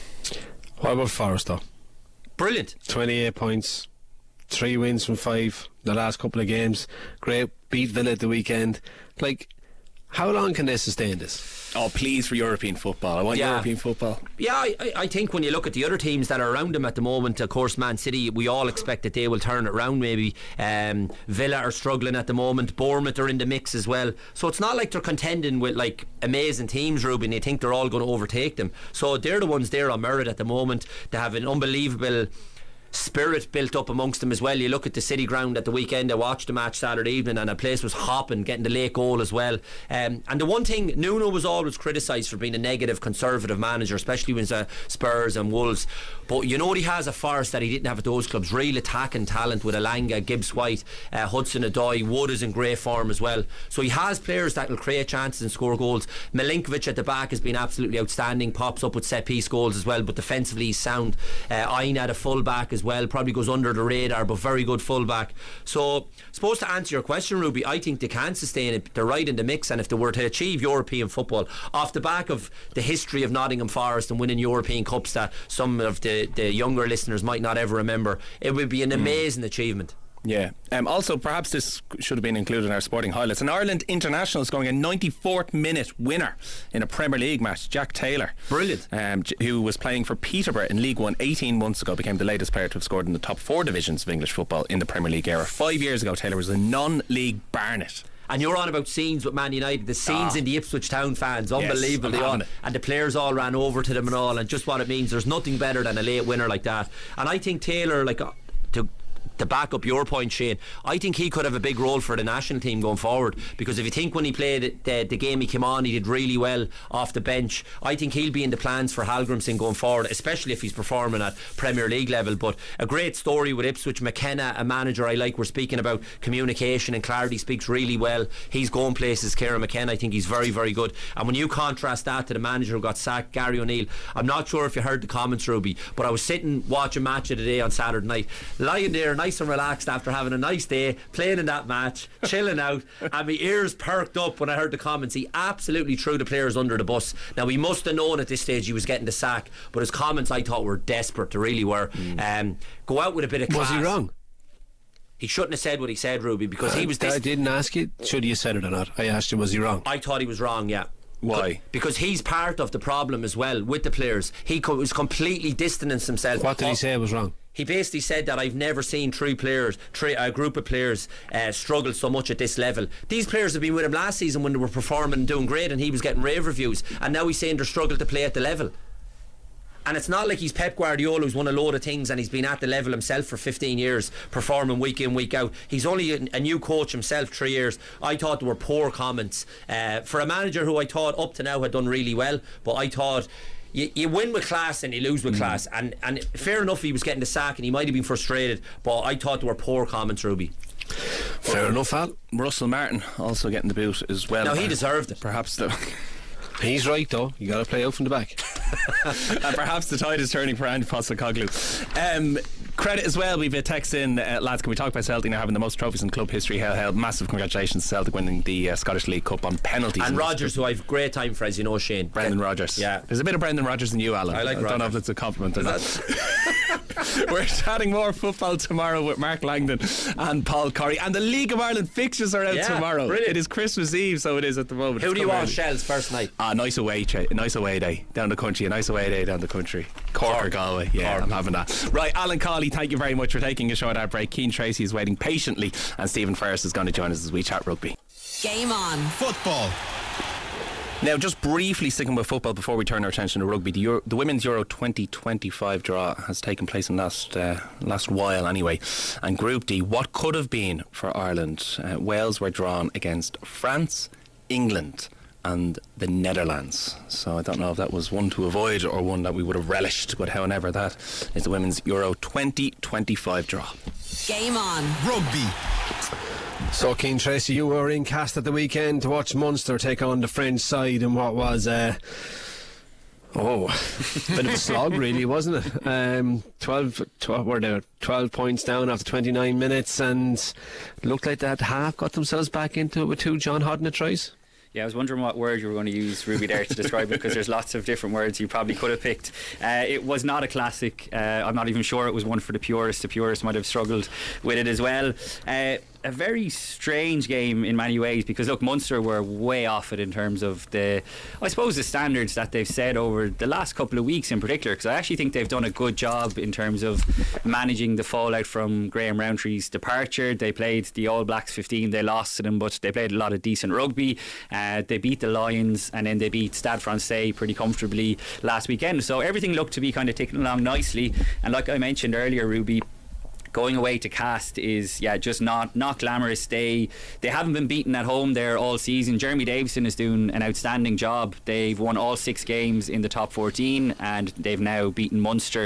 What about Forest though? Brilliant. 28 points, 3 wins from 5 the last couple of games. Great, beat Villa at the weekend. Like, how long can they sustain this? Oh, please, for European football. I want European football. Yeah, I think when you look at the other teams that are around them at the moment, of course Man City, we all expect that they will turn it around maybe. Villa are struggling at the moment. Bournemouth are in the mix as well. So it's not like they're contending with like amazing teams, Ruben. They think they're all going to overtake them. So they're the ones there on merit at the moment. They have an unbelievable spirit built up amongst them as well. You look at the City ground at the weekend. I watched the match Saturday evening, and the place was hopping, getting the late goal as well. And the one thing, Nuno was always criticised for being a negative conservative manager, especially when it's Spurs and Wolves. But you know what he has at Forest that he didn't have at those clubs? Real attacking talent with Elanga, Gibbs-White, Hudson-Odoi. Wood is in great form as well. So he has players that will create chances and score goals. Milinkovic at the back has been absolutely outstanding, pops up with set piece goals as well, but defensively he's sound. Aina at a full back as well, probably goes under the radar, but very good full back. So supposed to answer your question, Ruby, I think they can sustain it. They're right in the mix, and if they were to achieve European football off the back of the history of Nottingham Forest and winning European Cups that some of the younger listeners might not ever remember, it would be an amazing achievement. Yeah. Also, perhaps this should have been included in our sporting highlights. An Ireland international scoring a 94th minute winner in a Premier League match. Jack Taylor, brilliant, who was playing for Peterborough in League One 18 months ago, became the latest player to have scored in the top 4 divisions of English football in the Premier League era. 5 years ago, Taylor was a non-league Barnet. And you're on about scenes with Man United, the scenes in the Ipswich Town fans, unbelievable. Yes, and the players all ran over to them and all, and just what it means, there's nothing better than a late winner like that. And I think Taylor, like, to back up your point, Shane, I think he could have a big role for the national team going forward, because if you think when he played the game he came on, he did really well off the bench. I think he'll be in the plans for Hallgrimsson going forward, especially if he's performing at Premier League level. But a great story with Ipswich. McKenna, a manager I like. We're speaking about communication and clarity, speaks really well. He's going places, Kieran McKenna. I think he's very, very good. And when you contrast that to the manager who got sacked, Gary O'Neill, I'm not sure if you heard the comments, Ruby, but I was sitting watching Match of the Day on Saturday night, lying there nice and relaxed after having a nice day, playing in that match, chilling out, and my ears perked up when I heard the comments. He absolutely threw the players under the bus. Now, he must have known at this stage he was getting the sack, but his comments I thought were desperate. They really were. Go out with a bit of class. Was he wrong? He shouldn't have said what he said, Ruby, because he was I didn't ask you should he have said it or not. I asked you, was he wrong? I thought he was wrong, yeah. Why? Because he's part of the problem as well with the players. He was completely distancing himself. What did he say was wrong? He basically said that I've never seen a group of players struggle so much at this level. These players have been with him last season when they were performing and doing great, and he was getting rave reviews, and now he's saying they're struggling to play at the level. And it's not like he's Pep Guardiola, who's won a load of things and he's been at the level himself for 15 years, performing week in, week out. He's only a new coach himself, 3 years. I thought there were poor comments for a manager who I thought up to now had done really well, but I thought you win with class and you lose with class, and fair enough, he was getting the sack and he might have been frustrated, but I thought there were poor comments, Ruby. Fair enough, Al. Russell Martin also getting the boot as well. Now, he deserved it. Perhaps though. He's right though, you got to play out from the back. And perhaps the tide is turning for Andy Postecoglou. Credit as well. We've a text in, lads, can we talk about Celtic now having the most trophies in club history? Hell, massive congratulations to Celtic winning the Scottish League Cup on penalties. And Rodgers, who I've great time for, as you know, Shane. Brendan Rodgers. Yeah. There's a bit of Brendan Rodgers in you, Alan. I don't know if that's a compliment or not. We're chatting more football tomorrow with Mark Langdon and Paul Corey. And the League of Ireland fixtures are out tomorrow. Brilliant. It is Christmas Eve, so it is at the moment. Who do you want, Shells, first night? Nice away day down the country. A nice away day down the country. Cork or Galway. Yeah, Cork. I'm having that. Right, Alan Cawley, thank you very much for taking a short ad break. Keane Tracy is waiting patiently, and Stephen Ferris is going to join us as we chat rugby. Game on. Football. Now, just briefly sticking with football before we turn our attention to rugby, the Women's Euro 2025 draw has taken place in last while anyway. And Group D, what could have been for Ireland? Wales were drawn against France, England and the Netherlands. So I don't know if that was one to avoid or one that we would have relished, but however, that is the Women's Euro 2025 draw. Game on. Rugby. So, Keane Tracy, you were in Cast at the weekend to watch Munster take on the French side in what was bit of a slog, really, wasn't it? 12 points down after 29 minutes, and looked like that half got themselves back into it with 2 John Hodnett tries. Yeah, I was wondering what word you were going to use, Ruby, there to describe it, because there's lots of different words you probably could have picked. It was not a classic. I'm not even sure it was one for the purists. The purists might have struggled with it as well. A very strange game in many ways, because look, Munster were way off it in terms of the standards that they've set over the last couple of weeks in particular, because I actually think they've done a good job in terms of managing the fallout from Graham Rowntree's departure. They played the All Blacks 15, they lost to them, but they played a lot of decent rugby. They beat the Lions, and then they beat Stade Francais pretty comfortably last weekend, so everything looked to be kind of ticking along nicely. And like I mentioned earlier, Ruby, going away to Cast is just not glamorous. They haven't been beaten at home there all season. Jeremy Davison is doing an outstanding job. They've won all 6 games in the top 14, and they've now beaten Munster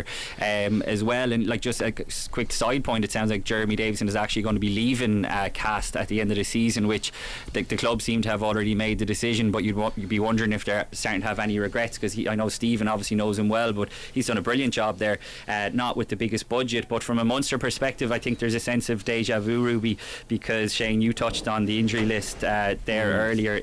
as well. And like, just a quick side point, it sounds like Jeremy Davison is actually going to be leaving Cast at the end of the season, which the club seem to have already made the decision, but you'd be wondering if they're starting to have any regrets, because I know Stephen obviously knows him well, but he's done a brilliant job there, not with the biggest budget, but from a Munster perspective, I think there's a sense of deja vu, Ruby, because Shane, you touched on the injury list there earlier.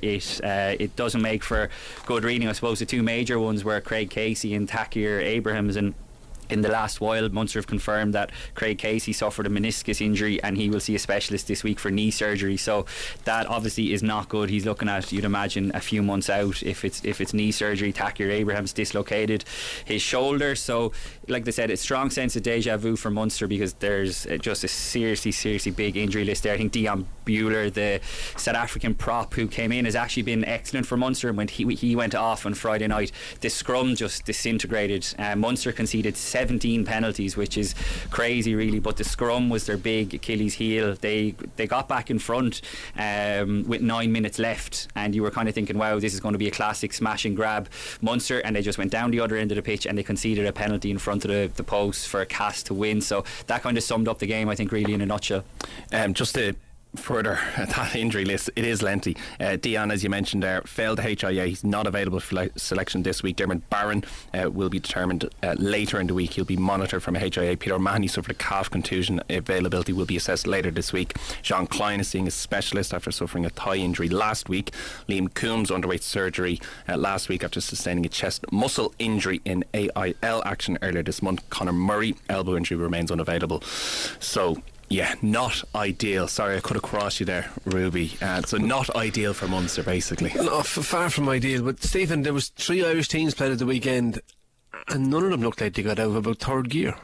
It doesn't make for good reading. I suppose the 2 major ones were Craig Casey and Takir Abrahams, and in the last while, Munster have confirmed that Craig Casey suffered a meniscus injury, and he will see a specialist this week for knee surgery. So that obviously is not good. He's looking at, you'd imagine, a few months out if it's knee surgery. Takir Abrahams dislocated his shoulder. So, like they said, a strong sense of deja vu for Munster, because there's just a seriously big injury list there. I think Dion Buehler, the South African prop who came in, has actually been excellent for Munster. And when he went off on Friday night, the scrum just disintegrated. Munster conceded 17 penalties, which is crazy really, but the scrum was their big Achilles heel. They got back in front with 9 minutes left, and you were kind of thinking, wow, this is going to be a classic smash and grab Munster, and they just went down the other end of the pitch and they conceded a penalty in front of the post for a Cast to win. So that kind of summed up the game, I think, really in a nutshell. Just to further that injury list, it is lengthy. Dion, as you mentioned there, failed HIA. He's not available for selection this week. Dermot Barron will be determined later in the week. He'll be monitored from a HIA. Peter O'Mahony suffered a calf contusion. Availability will be assessed later this week. Sean Klein is seeing a specialist after suffering a thigh injury last week. Liam Coombs underwent surgery last week after sustaining a chest muscle injury in AIL action earlier this month. Conor Murray, elbow injury, remains unavailable. So yeah, not ideal. Sorry, I could have crossed you there, Ruby. So not ideal for Munster, basically. No, far from ideal. But Stephen, there was 3 Irish teams played at the weekend, and none of them looked like they got out of about third gear.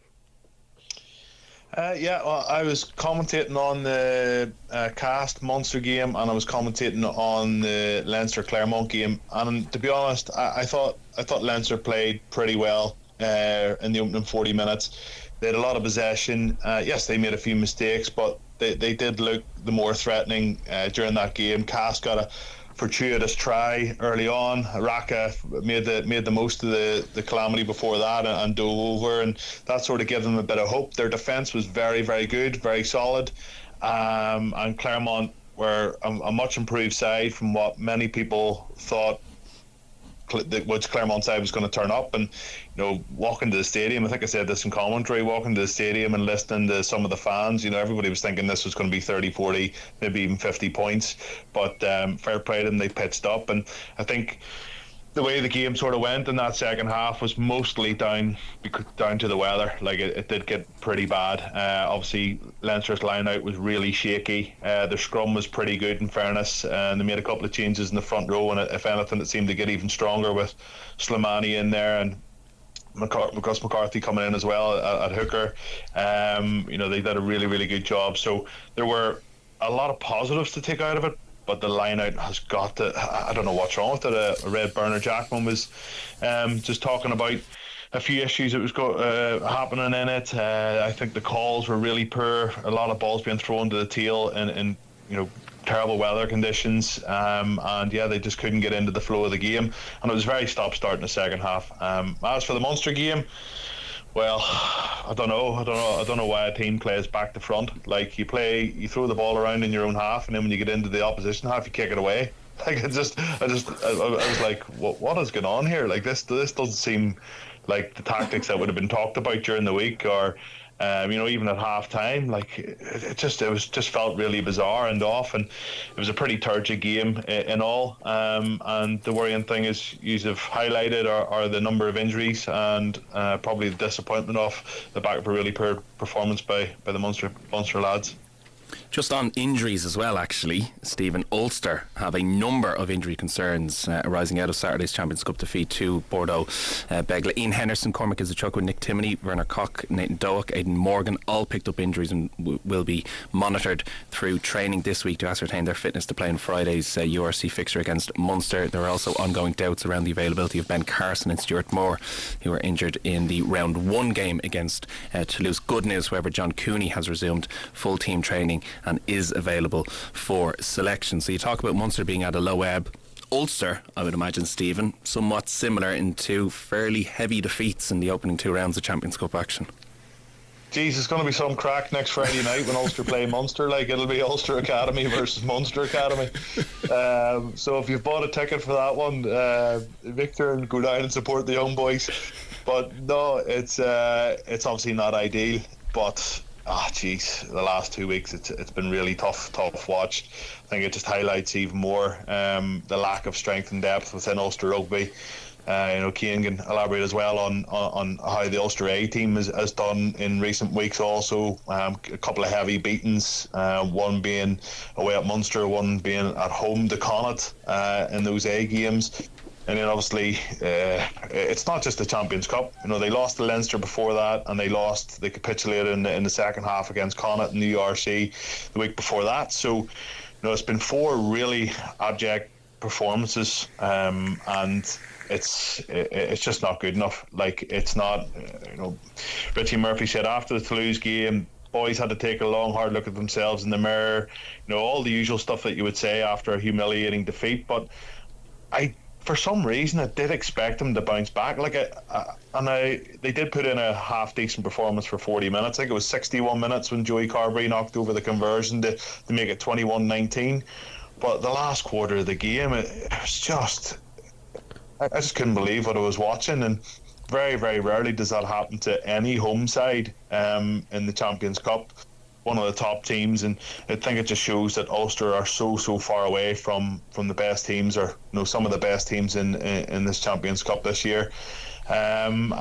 Well, I was commentating on the Cast Munster game, and I was commentating on the Leinster Claremont game. And to be honest, I thought Leinster played pretty well in the opening 40 minutes. They had a lot of possession. Yes, they made a few mistakes, but they did look the more threatening during that game. Cast got a fortuitous try early on. Raka made the most of the calamity before that and dove over, and that sort of gave them a bit of hope. Their defence was very, very good, very solid, and Claremont were a much improved side from what many people thought which Clermont side was going to turn up. And walking to the stadium, I think I said this in commentary, walking to the stadium and listening to some of the fans, everybody was thinking this was going to be 30, 40, maybe even 50 points. But fair play to them, they pitched up. And I think the way the game sort of went in that second half was mostly down to the weather. Like it did get pretty bad. Obviously Leinster's line out was really shaky. The scrum was pretty good in fairness, and they made a couple of changes in the front row, and if anything it seemed to get even stronger with Slimani in there and Gus McCarthy coming in as well at hooker. They did a really, really good job. So there were a lot of positives to take out of it, but the line out has got to, I don't know what's wrong with it. Red Bernard Jackman was just talking about a few issues that was happening in it. I think the calls were really poor. A lot of balls being thrown to the tail in terrible weather conditions, and they just couldn't get into the flow of the game, and it was very stop-start in the second half. As for the Munster game, well, I don't know why a team plays back to front. Like you throw the ball around in your own half, and then when you get into the opposition half, you kick it away. Like I was like, what is going on here? Like this doesn't seem like the tactics that would have been talked about during the week, or even at half time. Like it just felt really bizarre and off, and it was a pretty turgid game in all. And the worrying thing is you have highlighted are the number of injuries and probably the disappointment off the back of a really poor performance by the Munster lads. Just on injuries as well, actually, Stephen, Ulster have a number of injury concerns arising out of Saturday's Champions Cup defeat to Bordeaux Begla. Ian Henderson, Cormac Izuchukwu, Nick Timoney, Werner Koch, Nathan Doak, Aidan Morgan all picked up injuries and will be monitored through training this week to ascertain their fitness to play in Friday's URC fixture against Munster. There are also ongoing doubts around the availability of Ben Carson and Stuart Moore, who were injured in the round 1 game against Toulouse. Good news, however, John Cooney has resumed full team training and is available for selection. So you talk about Munster being at a low ebb. Ulster, I would imagine, Stephen, somewhat similar in two fairly heavy defeats in the opening 2 rounds of Champions Cup action. Geez, it's going to be some crack next Friday night when Ulster play Munster. Like it'll be Ulster Academy versus Munster Academy. So if you've bought a ticket for that one, Victor, and go down and support the young boys. But no, it's obviously not ideal, but the last 2 weeks it's been really tough watch. I think it just highlights even more the lack of strength and depth within Ulster Rugby. Cian can elaborate as well on how the Ulster A team has done in recent weeks also. A couple of heavy beatings, one being away at Munster, one being at home to Connacht in those A games. And then obviously it's not just the Champions Cup. They lost to Leinster before that, and they capitulated in the second half against Connacht in the URC the week before that. So it's been 4 really abject performances, and it's just not good enough. Like it's not. Richie Murphy said after the Toulouse game, boys had to take a long hard look at themselves in the mirror. All the usual stuff that you would say after a humiliating defeat. But for some reason, I did expect them to bounce back. They did put in a half decent performance for 40 minutes. I think it was 61 minutes when Joey Carberry knocked over the conversion to make it 21-19. But the last quarter of the game, it was just, I just couldn't believe what I was watching. And very, very rarely does that happen to any home side in the Champions Cup. One of the top teams, and I think it just shows that Ulster are so far away from the best teams, or some of the best teams in this Champions Cup this year. And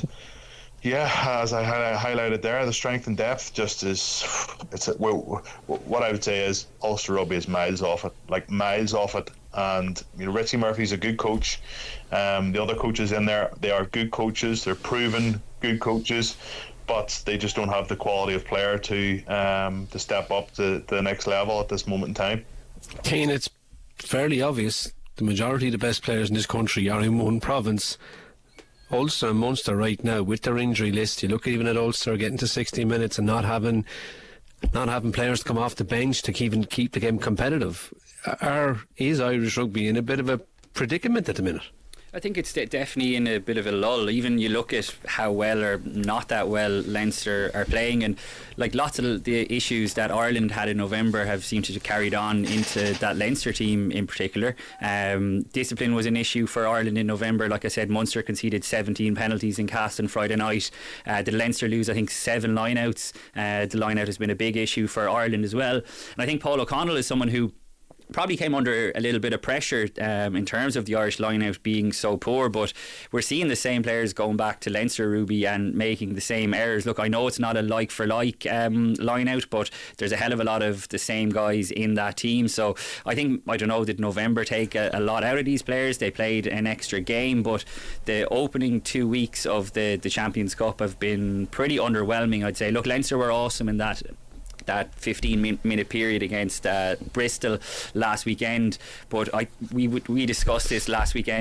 as I highlighted there, the strength and depth just is. What I would say is Ulster Rugby is miles off it. And Richie Murphy's a good coach. The other coaches in there, they are good coaches. They're proven good coaches, but they just don't have the quality of player to step up to the next level at this moment in time. Cian, it's fairly obvious the majority of the best players in this country are in one province. Ulster and Munster right now, with their injury list, you look even at Ulster getting to 60 minutes and not having players come off the bench to even keep the game competitive. Is Irish rugby in a bit of a predicament at the minute? I think it's definitely in a bit of a lull. Even you look at how well or not that well Leinster are playing, and like lots of the issues that Ireland had in November have seemed to have carried on into that Leinster team in particular. Discipline was an issue for Ireland in November. Like I said, Munster conceded 17 penalties in Castle Friday night. Did Leinster lose, I think, 7 lineouts? The lineout has been a big issue for Ireland as well. And I think Paul O'Connell is someone who probably came under a little bit of pressure in terms of the Irish line-out being so poor, but we're seeing the same players going back to Leinster, Ruby, and making the same errors. Look, I know it's not a like-for-like line-out, but there's a hell of a lot of the same guys in that team. So I think, I don't know, did November take a lot out of these players? They played an extra game, but the opening 2 weeks of the Champions Cup have been pretty underwhelming, I'd say. Look, Leinster were awesome in that 15-minute period against Bristol last weekend, but we discussed this last week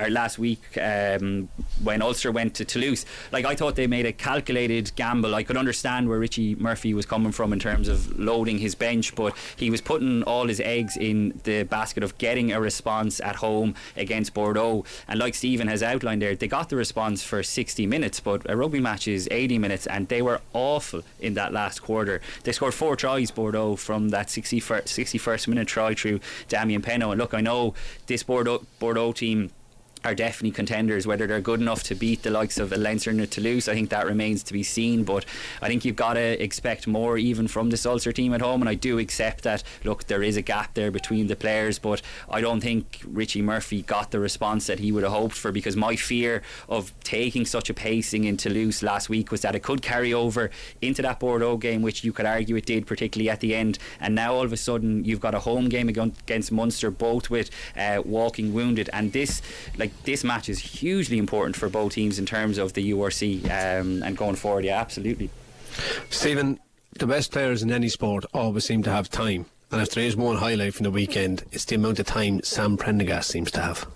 when Ulster went to Toulouse. Like, I thought they made a calculated gamble. I could understand where Richie Murphy was coming from in terms of loading his bench, but he was putting all his eggs in the basket of getting a response at home against Bordeaux. And like Stephen has outlined there, they got the response for 60 minutes, but a rugby match is 80 minutes, and they were awful in that last quarter. They scored 4 tries, Bordeaux, from that 61st minute try through Damien Penno. And look, I know this Bordeaux team are definitely contenders. Whether they're good enough to beat the likes of Leinster and Toulouse, I think that remains to be seen, but I think you've got to expect more even from this Ulster team at home. And I do accept that, look, there is a gap there between the players, but I don't think Richie Murphy got the response that he would have hoped for, because my fear of taking such a pacing in Toulouse last week was that it could carry over into that Bordeaux game, which you could argue it did, particularly at the end. And now all of a sudden you've got a home game against Munster, both with walking wounded, and this match is hugely important for both teams in terms of the URC and going forward. Yeah, absolutely. Stephen, the best players in any sport always seem to have time, and if there is one highlight from the weekend, it's the amount of time Sam Prendergast seems to have.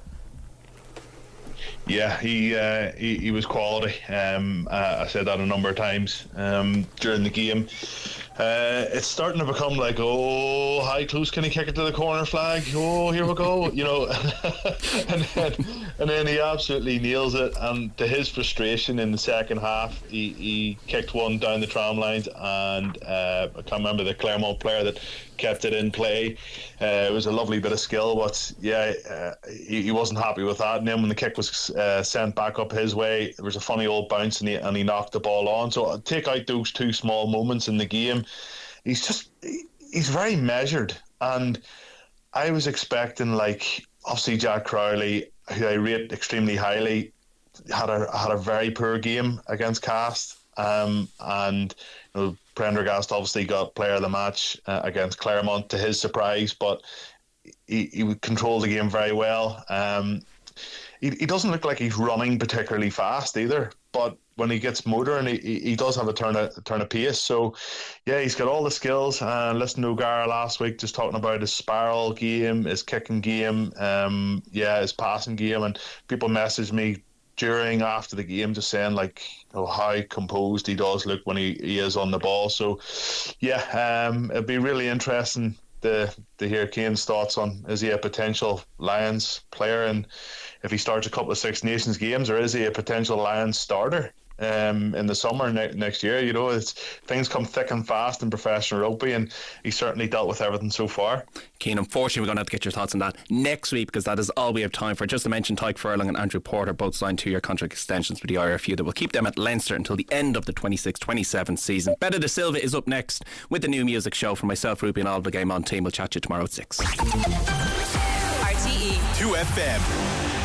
Yeah, he was quality. I said that a number of times during the game. It's starting to become like, oh, hi, close, can he kick it to the corner flag? Oh, here we go, you know. and then he absolutely nails it. And to his frustration in the second half, he kicked one down the tram lines, and I can't remember the Clermont player that kept it in play. It was a lovely bit of skill, but yeah, he wasn't happy with that. And then when the kick was sent back up his way, there was a funny old bounce, and he knocked the ball on. So take out those 2 small moments in the game. He's very measured, and I was expecting, like, obviously Jack Crowley, who I rate extremely highly, had a very poor game against Cast, and you know, Prendergast obviously got player of the match against Clermont to his surprise, but he would control the game very well. He doesn't look like he's running particularly fast either, but when he gets motor, and he does have a turn of pace. So yeah, he's got all the skills. Listening to O'Gara last week just talking about his spiral game, his kicking game, his passing game, and people messaged me after the game just saying, like, you know, how composed he does look when he is on the ball. So yeah, it'd be really interesting to hear Kane's thoughts on, is he a potential Lions player, and if he starts a couple of Six Nations games, or is he a potential Lions starter in the summer next year? You know, things come thick and fast in professional rugby, and he's certainly dealt with everything so far. Keane, unfortunately we're going to have to get your thoughts on that next week, because that is all we have time for. Just to mention, Tyke Furlong and Andrew Porter both signed 2-year contract extensions with the IRFU that will keep them at Leinster until the end of the 26-27 season. Betta De Silva is up next with the new music show. From myself, Ruby, and all the Game On team, we'll chat to you tomorrow at 6. RTE 2FM.